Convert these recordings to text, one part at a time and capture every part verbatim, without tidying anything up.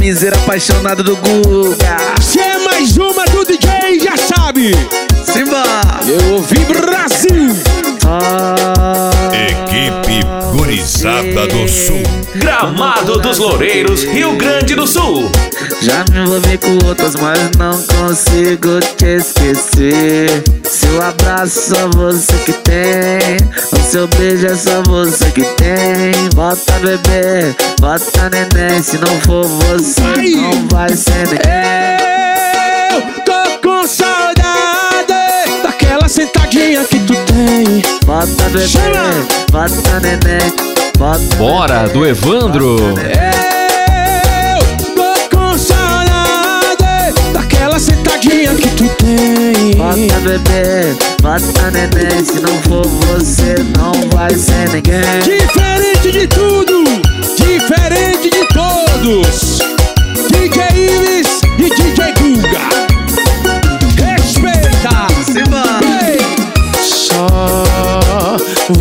piseiro apaixonado do Guga. Se é mais uma do D J, já sabe. Simba! Eu ouvi Brasil. Ah, Equipe Gurizada do Sul. Gramado dos Loureiros, Rio Grande do Sul. já me envolvi com outras, mas não consigo te esquecer. Seu abraço só você que tem, o seu beijo é só você que tem. Bota bebê, bota neném, se não for você Ai. não vai ser ninguém. Eu tô com saudade daquela sentadinha que tu tem. Bota bebê, Chama. bota neném, bota Bora, bebê, do Evandro. bota neném. Eu tô com saudade daquela sentadinha que tu tem. Bota bebê, bota neném, se não for você não vai ser ninguém. Diferente de tudo, diferente de todos, D J Ives e D J Guga. Respeita. Simba! Ei. Só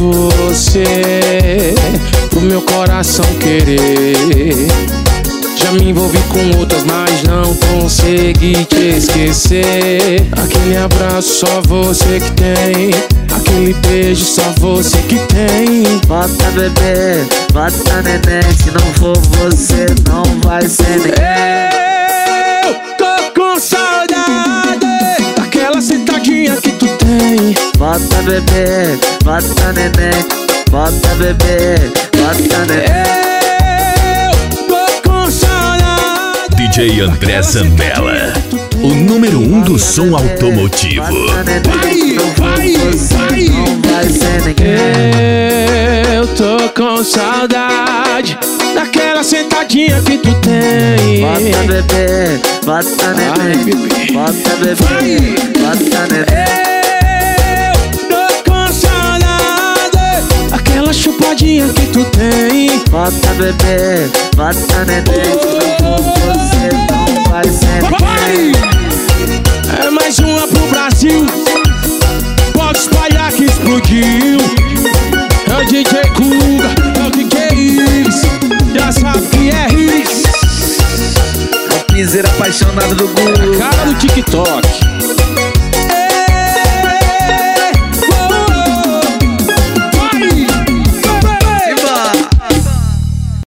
você pro meu coração querer. Já me envolvi com outras, mas não consegui te esquecer. Aquele abraço só você que tem, aquele beijo só você que tem. Bota bebê, bota neném, se não for você não vai ser ninguém. Eu tô com saudade daquela sentadinha que tu tem. Bota bebê, bota neném, bota bebê, bota neném. Eu tô com saudade. D J André Zambella, o número um do som automotivo. Bota neném, se não for Vai, você vai, não vai ser ninguém. Eu tô com saudade daquela sentadinha que tu tem. Bota bebê, bota Ai, neném, bebê. bota bebê, Vai. bota neném. Eu tô com saudade daquela chupadinha que tu tem. Bota bebê, bota neném, se não for você não vai ser Vai! ninguém. É mais uma pro Brasil. Pode espalhar que explodiu. É o D J Guga, é o D J Ives. Já sabe que é hits. O piseiro apaixonado do Guga. Cara do TikTok.